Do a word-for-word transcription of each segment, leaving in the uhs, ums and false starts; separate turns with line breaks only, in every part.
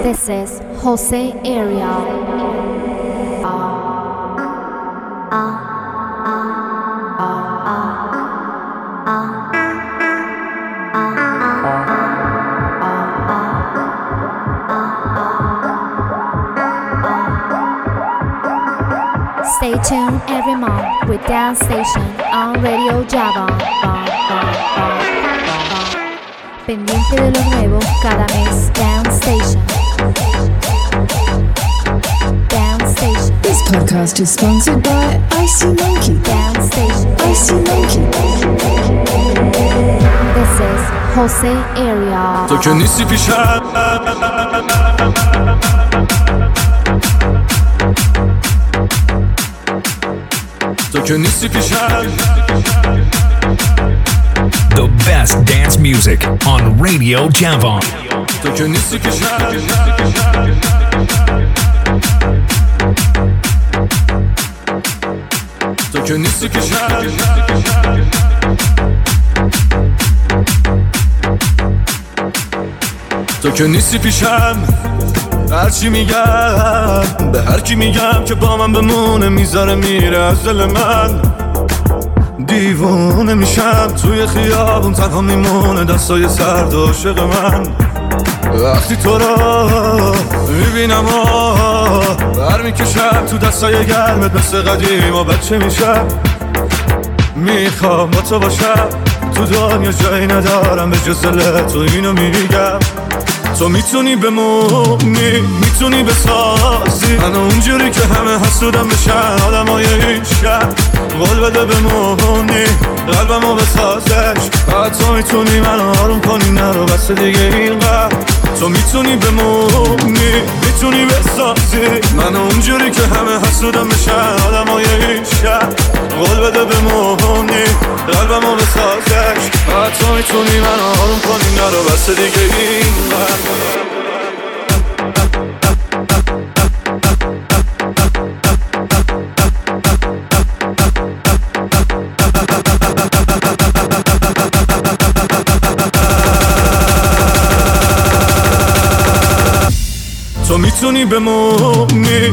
This is Jose Area. Stay tuned every month with Dance Station on Radio Java. Pendiente de lo nuevo cada mes. Dance Station. Dance Station.
This podcast is sponsored by Icy Monkey.
Dance Station.
Icy Monkey.
This is Jose Area.
تو که نیستی پیشم تو که نیستی پیشم
The best dance music on Radio Javon.
تو که نیستی پیشم تو که نیستی پیشم تو که نیستی پیشم هرچی میگم به هر کی میگم که با من بمونه میذاره میره از دل من دیوونه میشم توی خیابون تنها میمونه دستای سرد و عاشق من وقتی تو رو میبینم و برمیکشم تو دستای گرمت مثل قدیم و بچه میشم میخوام با تو باشم تو دنیا جایی ندارم به جز دل تو اینو میگم تو میتونی بمونی میتونی بسازی من اونجوری که همه حسودم بشن آدم های این شب قول بده بمونی قلبمو بسازش تو میتونی من آروم کنی نرو بس دیگه اینقدر تو میتونی بمونی میتونی بسازی من اونجوری که همه حسودم بشن آدم های این شب قول بده بمونی قلبمو بسازش تو میتونی من آروم کنی نرو بس دیگه اینقدر تو میتونی بمونی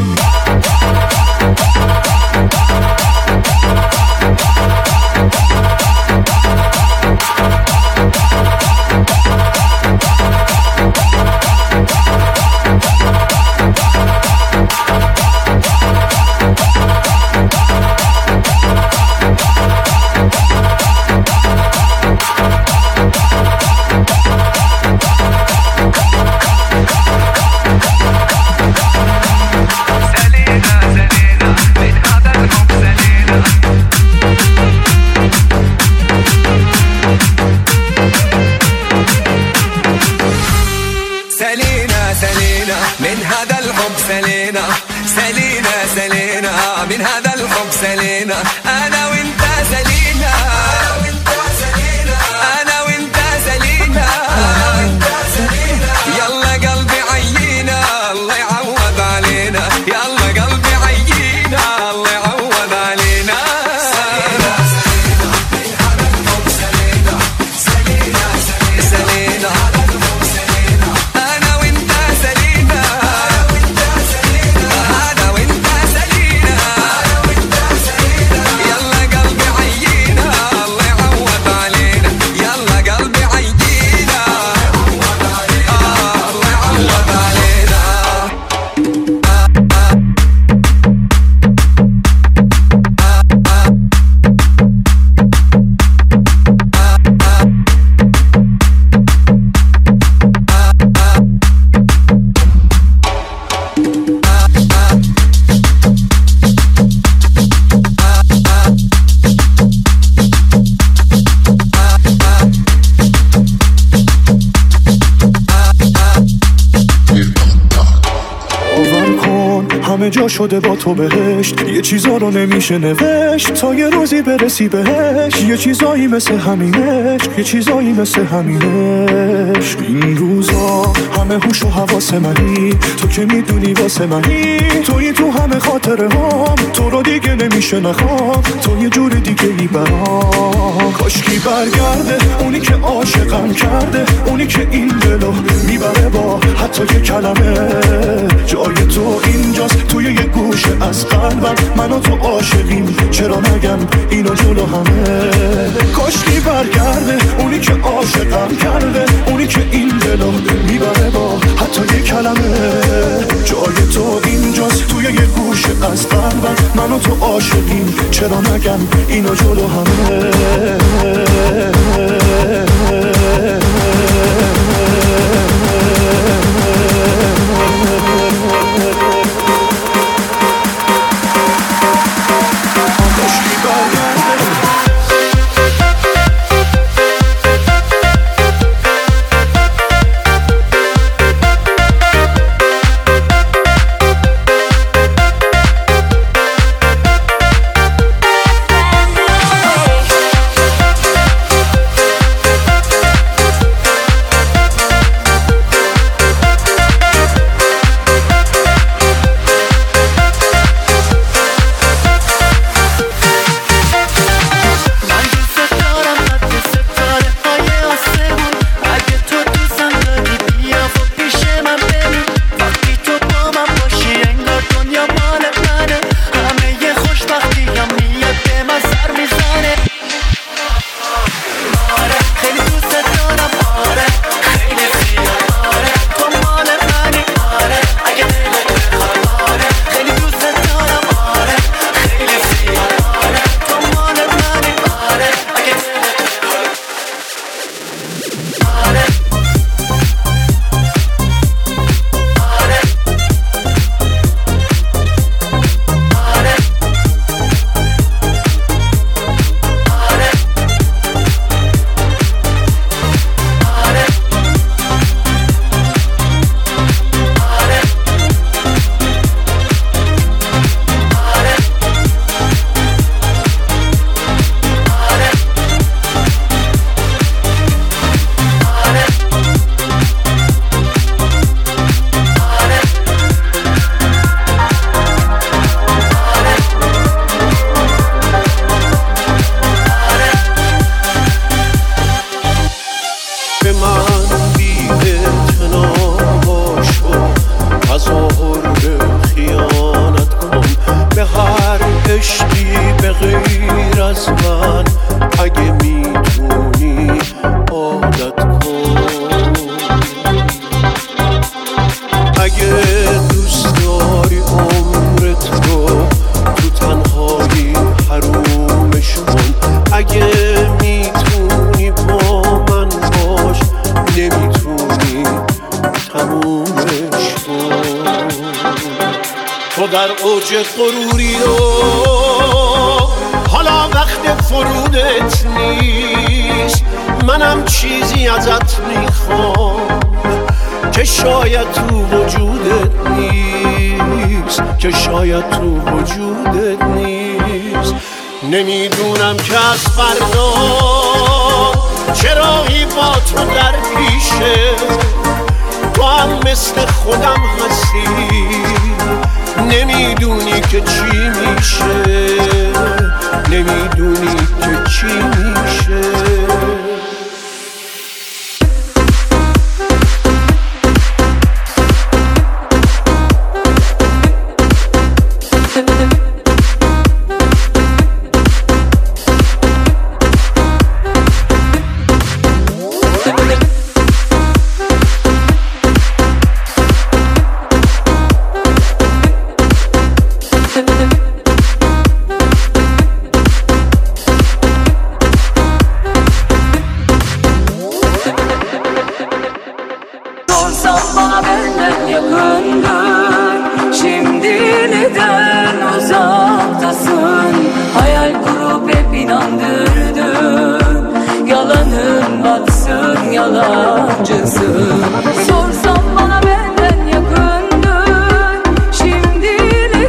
يلا
همه جا شده با تو بهشت. یه چیزا رو نمیشه نوشت تا یه روزی برسی بهش. یه چیزایی مثل همینش، یه چیزایی مثل همینش. این روزا همه هوش و حواس منی، تو که میدونی واسه منی. توی تو همه خاطره هام، تو رو دیگه نمیشه نخوام. تو یه جور دیگه ای برام. کاشکی برگرده اونی که عاشقم کرده، اونی که این دلو میبره با حتی یه کلمه. جای تو اینجاست توی یه گوشه از قلبم. من و تو عاشقیم چرا نگم اینو جلو همه. کاشکی برگرده اونی که عاشقم کرده، اونی که این دلو میبره با حتی یه کلمه. جای تو اینجاست توی یه گوشه از قلبم. من و تو عاشقیم چرا نگم اینو جلو همه.
غروری و حالا وقت فرودت نیست. منم چیزی ازت میخوام که شاید تو وجودت نیست، که شاید تو وجودت نیست. نمیدونم که از فردا چرایی با تو در پیشه. تو هم مثل خودم هستی، نمیدونی که چی میشه، نمیدونی که چی میشه.
Sorsam bana benden yakındın, şimdi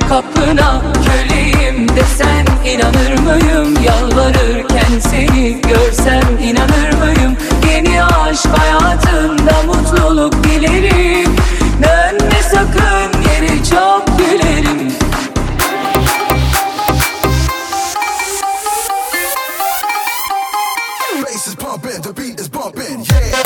kapına köleyim desen inanır mıyım? Yalvarırken seni görsem inanır mıyım? Yeni aşk hayatında mutluluk dilerim. Dönme sakın geri, çok gülerim.
Bass is pumping, the beat is bumping, yeah.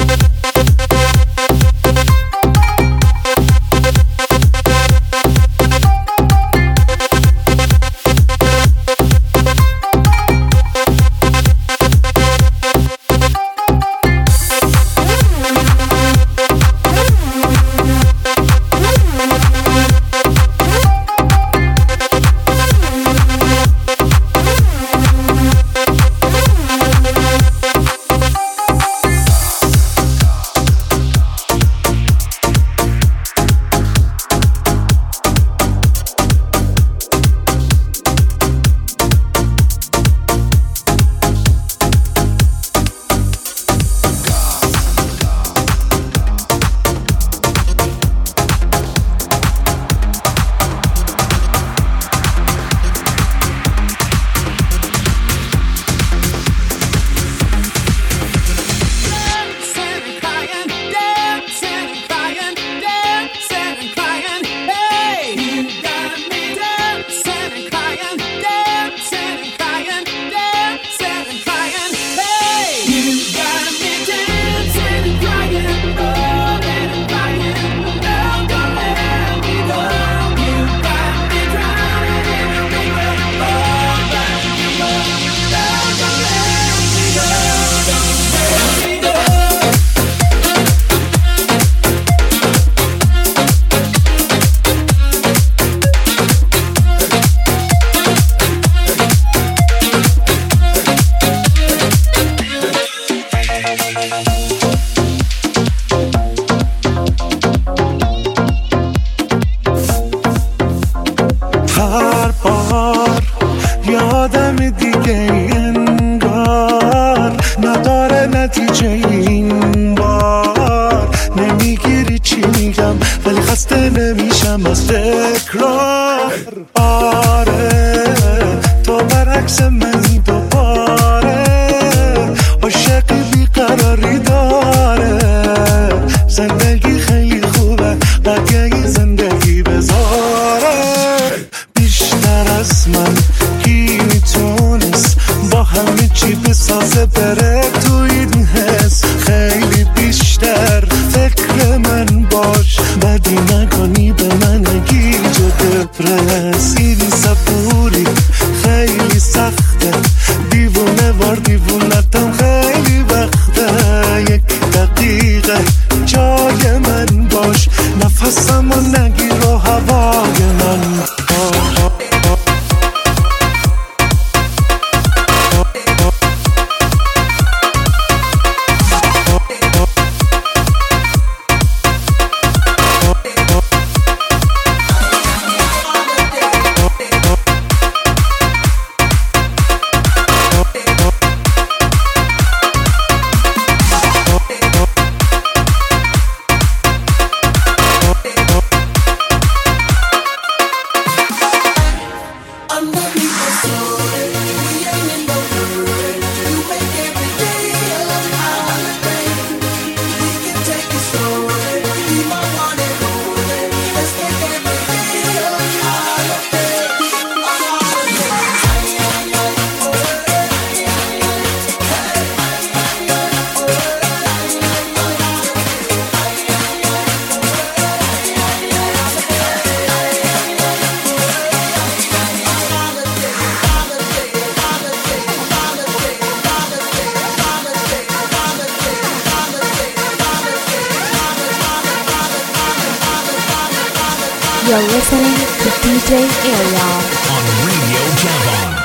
You're listening to D J Ariel
on Radio Javon.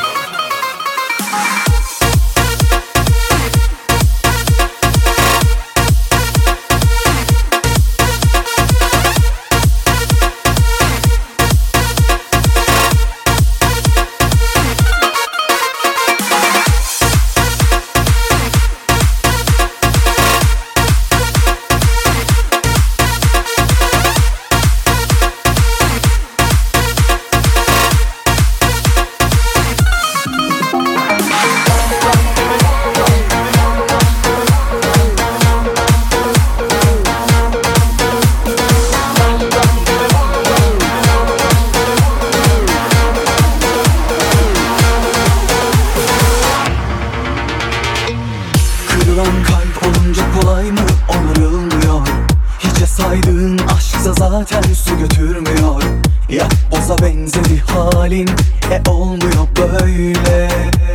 Gaza benzeri halin, e olmuyor böyle.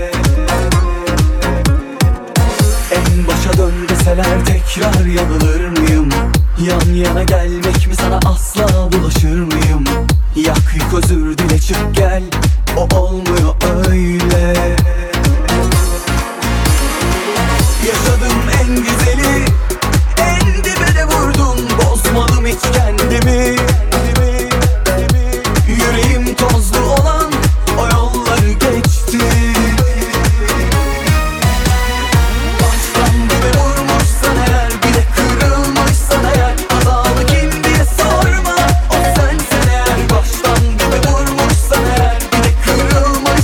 En başa dön deseler tekrar yanılır mıyım? Yan yana gelmek mi sana asla bulaşır mıyım? Yak yık özür dile çık gel, o olmuyor öyle. Yaşadım en güzeli, en dibe de vurdum, bozmadım hiç kendimi. Yüreğim tozlu olan o yolları geçti. Baştan dibe vurmuşsan eğer, bir de kırılmışsan eğer, hatalı kim diye sorma, o sensen eğer. Baştan dibe vurmuşsan eğer, bir de kırılmışsan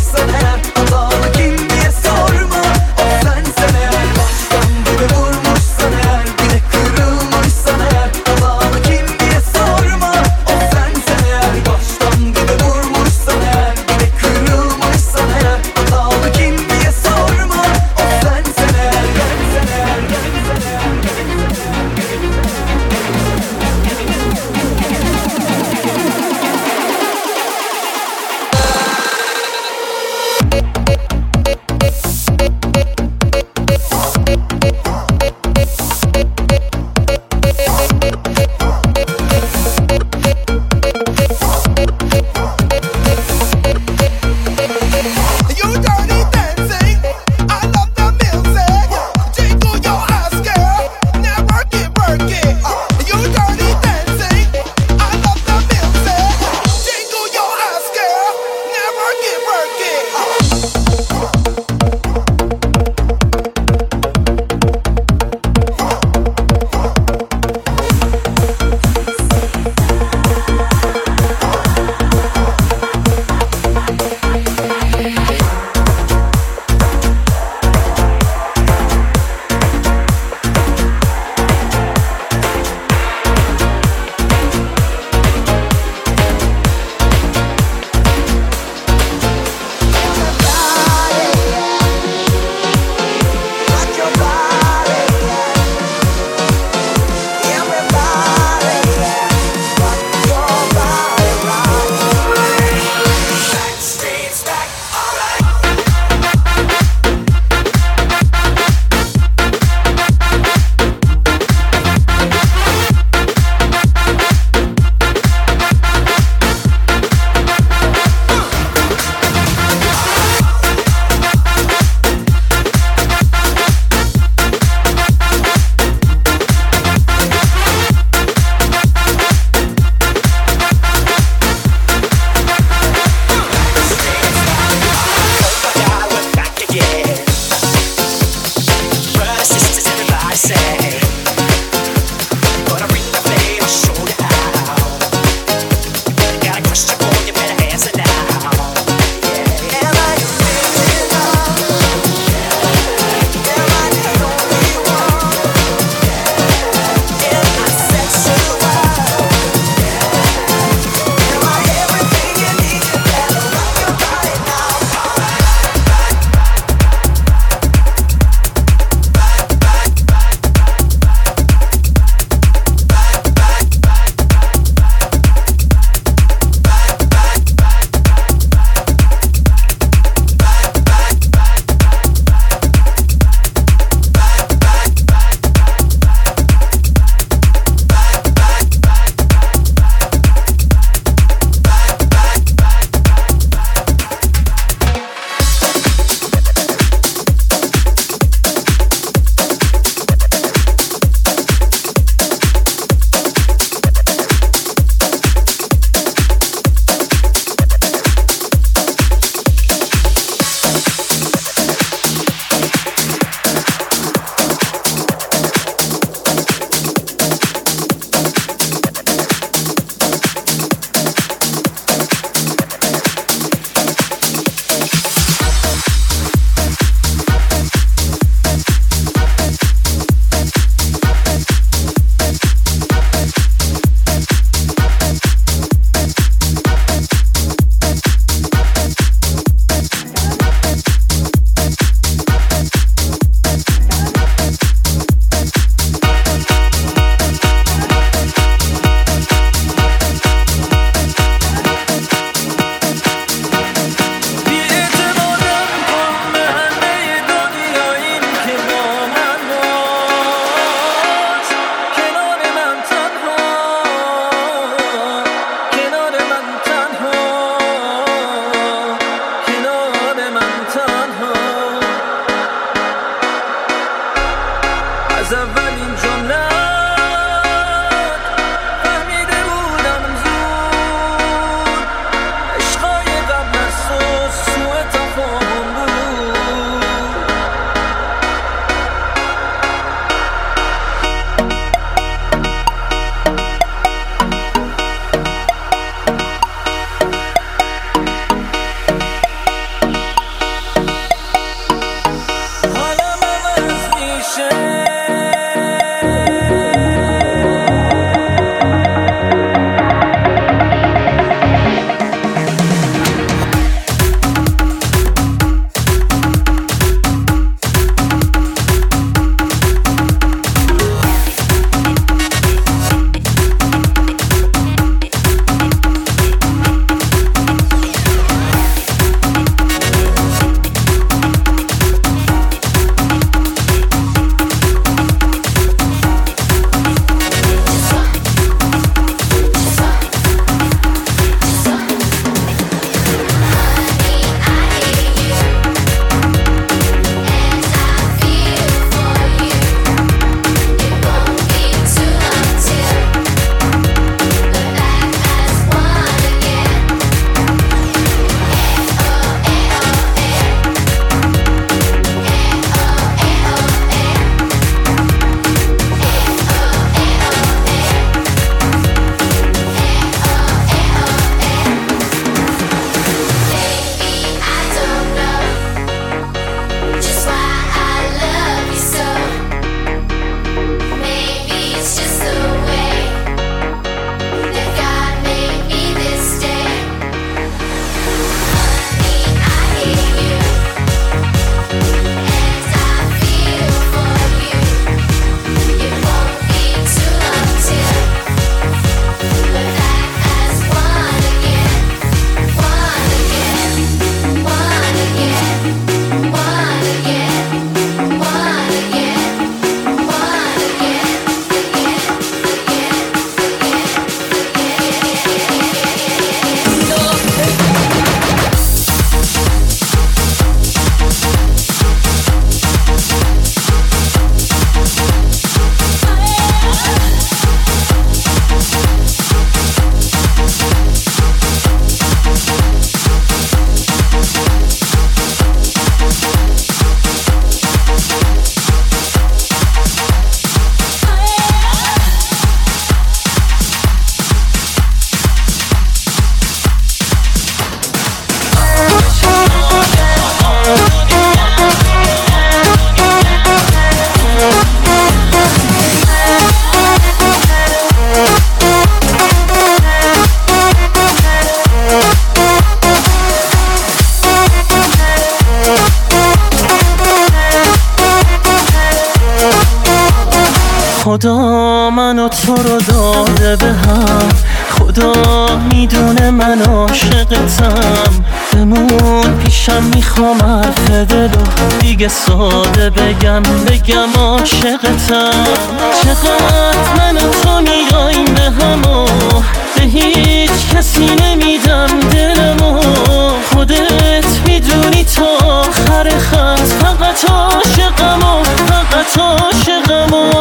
خدا منو تو رو داده به هم، خدا میدونه من عاشقتم. بمون پیشم میخوام حرف دلو دیگه ساده بگم بگم عاشقتم. چقدر من و تو میاییم به همو، به هیچ کسی نمیدم دلمو. خودت میدونی تا آخر خط فقط عاشقمو، فقط عاشقمو.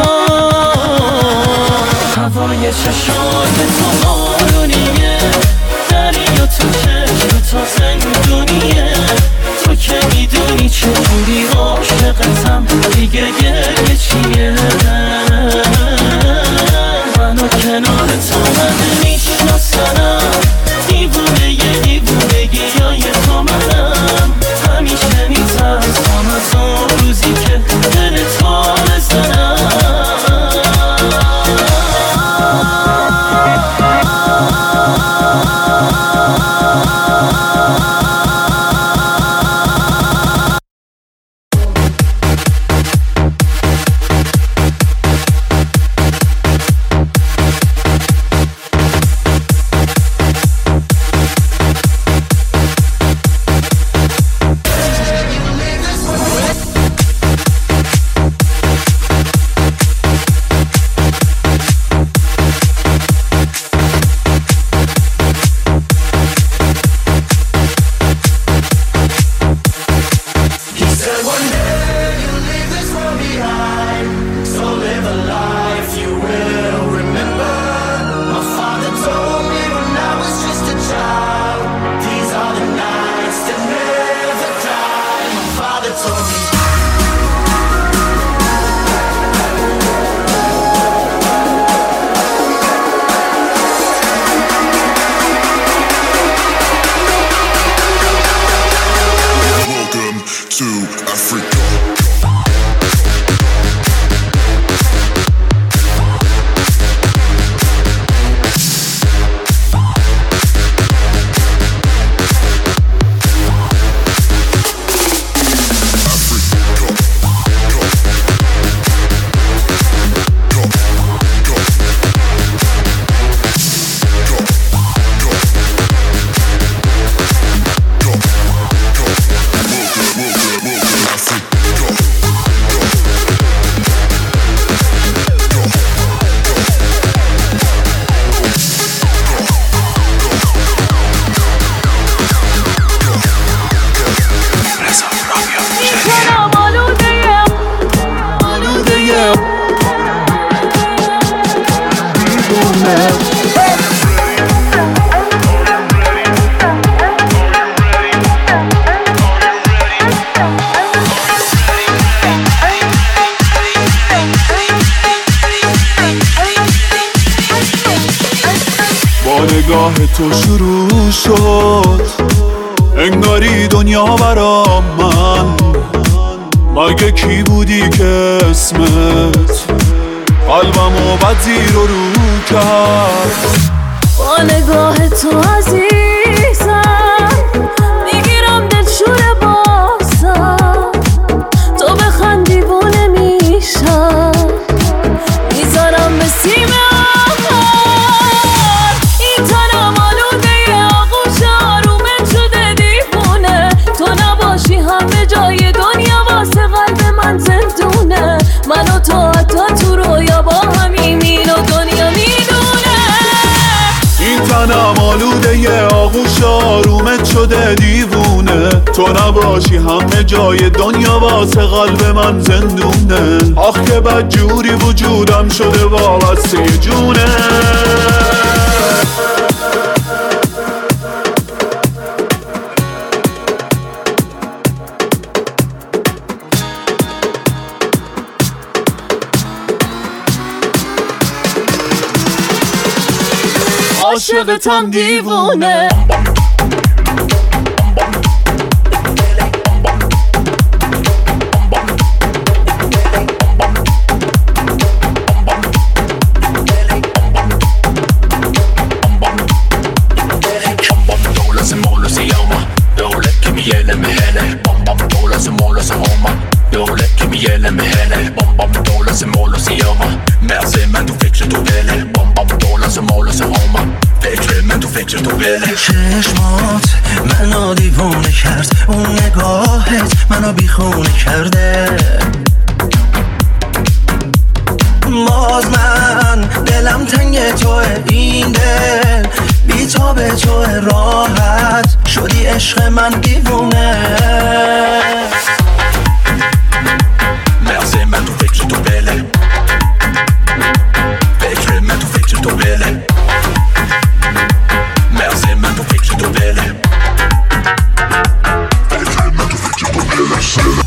هوای چشات تو بارونیه، دریا تو چشم تو زندونیه. تو که میدونی چجوری عاشقتم، دیگه گریه چیه؟ منو کنار تو من میشناسنم، دیوونه یه دیوونگی های تو منم. همیشه میترسم از اون روزی که دل تو بزنم.
نگاه تو شروع شد، انگاری دنیا برام من. مگه کی بودی که اسمت قلبمو بد زیر و رو کرد؟
با نگاه تو عزیزم میگیرم دلشور بازم. تو بخند دیوونه میشم، میذارم به سیم جای دنیا واسه قلب من زندونه. من و تو حتی تو رویا با همیم این و دنیا میدونه.
این تنم آلوده یه آغوش آرومت شده دیوونه. تو نباشی همه جای دنیا واسه قلب من زندونه. آخ که بد جوری وجودم شده وابسته جونه.
عاشقتم دیوونه.
دوله که میله مهله بام بام دوله سمولو سیاما مرزه من تو فکر تو بله بام بام دوله سمولو سیاما فکر من تو فکر تو بله
چشمات منو دیوونه کرد اون نگاهت منو بیخونه کرده باز من دلم تنگ توه این دل بی تا به توه راحت شدی عشق من دیوونه
مرزه من تو فکر تو بله فکر من تو فکر تو بله مرزه من تو فکر تو بله فکر من تو فکر تو بله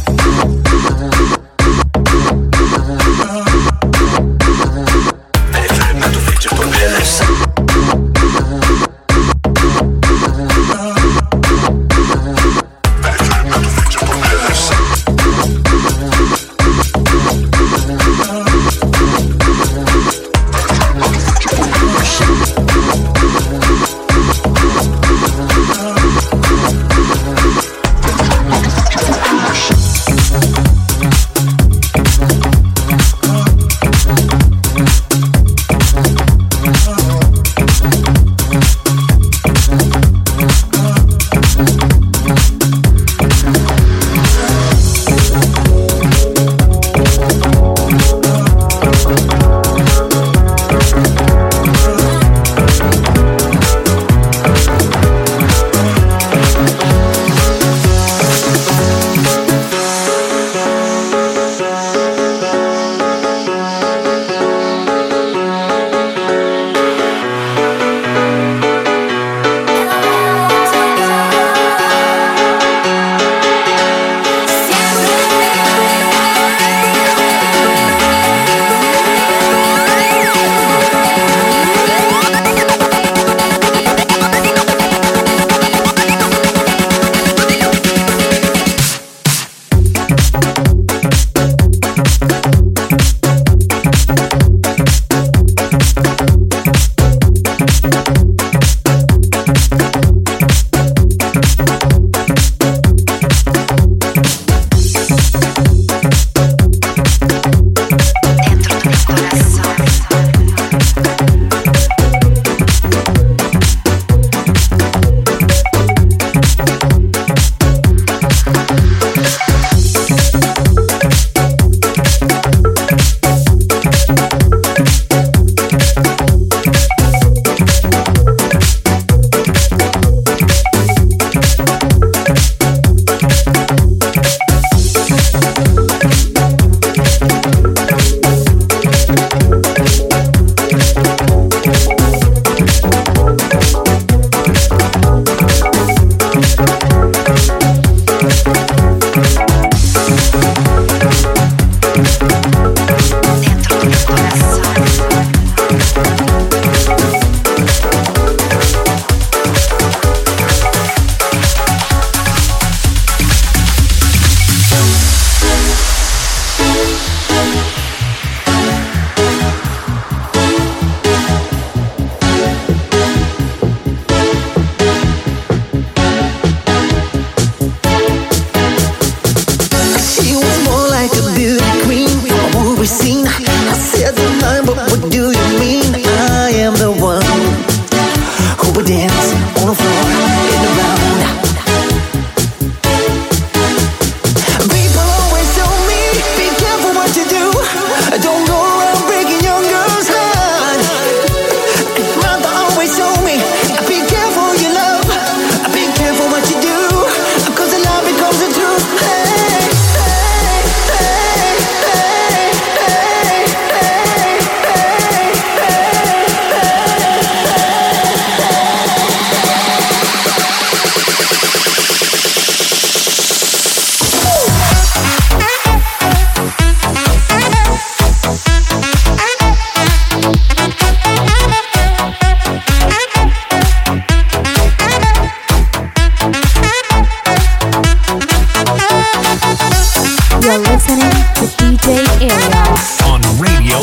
You're listening to D J Ariel
on Radio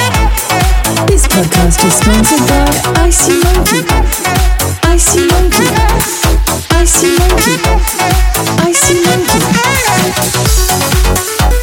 Java.
This podcast is sponsored by Icy Monkey. Icy Monkey. Icy Monkey. Icy Monkey.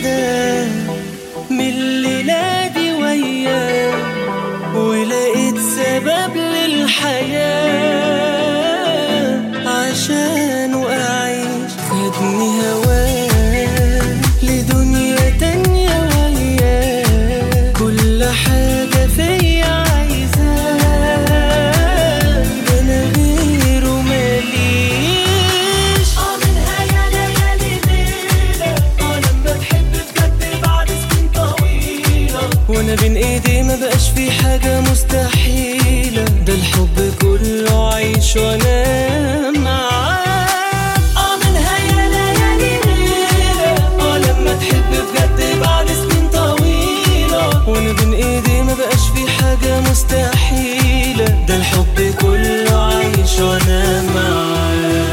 كده من الليلة دي وياه، ولقيت سبب للحياة عشانه أعيش. خدني هواه لدنيا تانية وياه، كل حاجة فيا عايزاه، أنا غيره ماليش. آه منها يا ليالي ليلة، آه لما تحب بجد بعد سنين طويلة، وأنا بين إيدي ما بقاش في حاجة مستحيلة، ده الحب كله عيش وأنا معاه. آه منها يا ليالي ليلة، آه لما تحب بجد بعد سنين طويلة، وأنا بين إيدي ما بقاش في حاجة مستحيلة، ده الحب كله عيش وأنا معاه.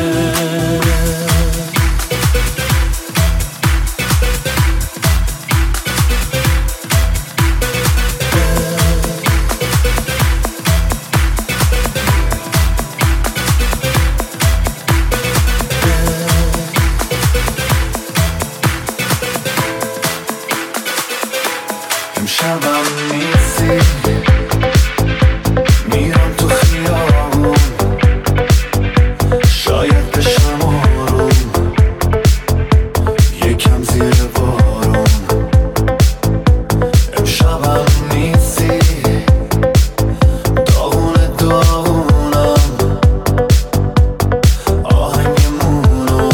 امشبم نیستی میرم تو خیابون، شاید بشم آروم یکم زیر بارون. امشبم نیستی داغون داغونم، آهنگمونو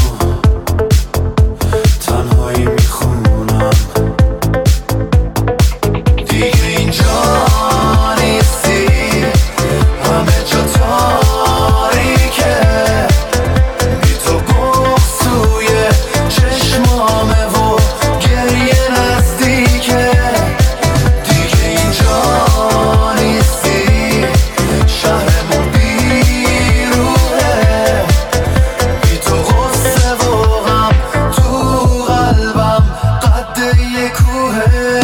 تنهایی میخونم. دیگه اینجا نیستی، همه جا تاریکه، بی تو بغض توی چشمامه و گریه نزدیکه. دیگه اینجا نیستی، شهرمون بیروحه، بی تو غصه و غم تو قلبم قد یه کوهه.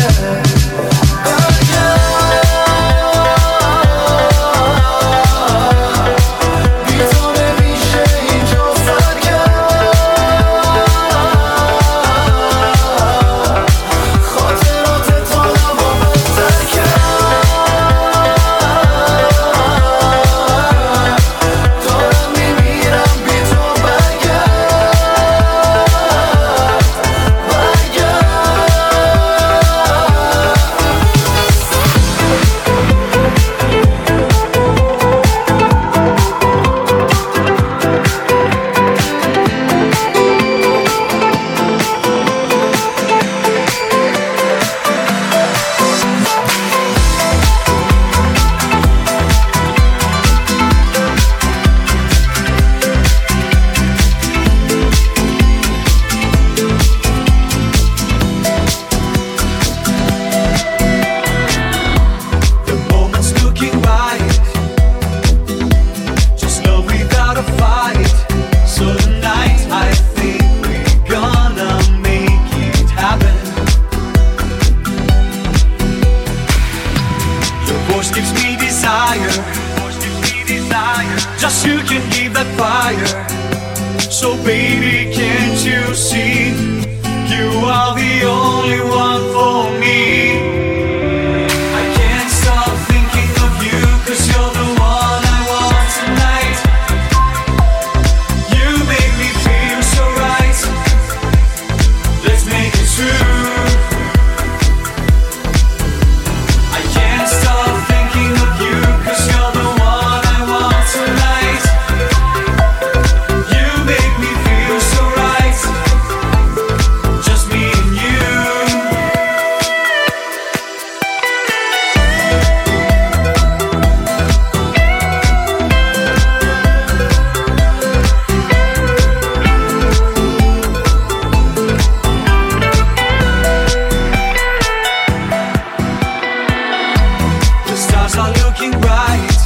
Just you can give that fire. So baby, can't you see, you are the only one for me. I can't stop thinking of you, cause you're the one I want tonight. You make me feel so right, let's make it true. I can't stop thinking of you, cause you're the one I want tonight. You make me feel so right, just me and you. The stars are looking bright,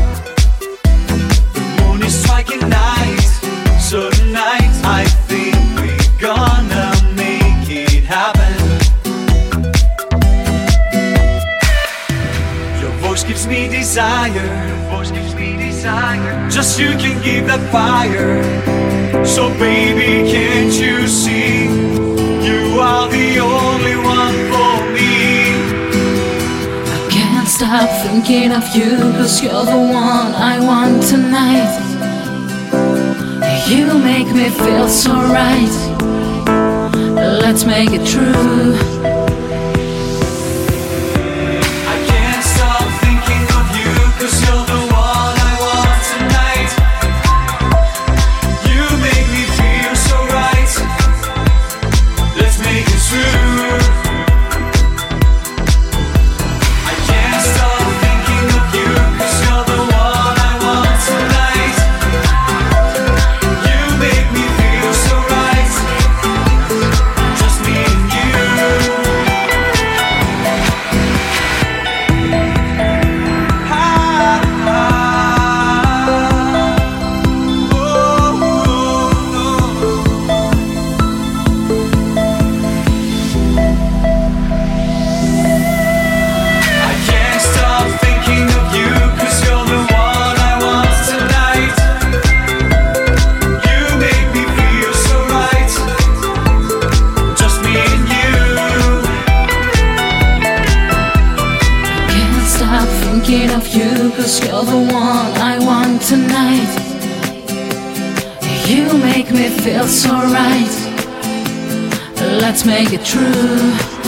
the moon is striking night. So tonight I think we're gonna make it happen. Your voice gives me desire, your voice gives me desire. Just you can give that fire. So baby, can't you see, you are the only
stop thinking of you, cause you're the one I want tonight. You make me feel so right. Let's make it true.
I can't stop thinking of you, cause you're the one I want tonight. You make me feel so right. Let's make it true. I can't stop thinking of you, cause you're the one I want tonight. You make me feel so right. Just me and you. I can't stop thinking of you, cause you're the one I want tonight. You make me feel so right. Just me and you.
Can't stop thinking of you, cause you're the one I want tonight. You make me feel so right. Let's make it true.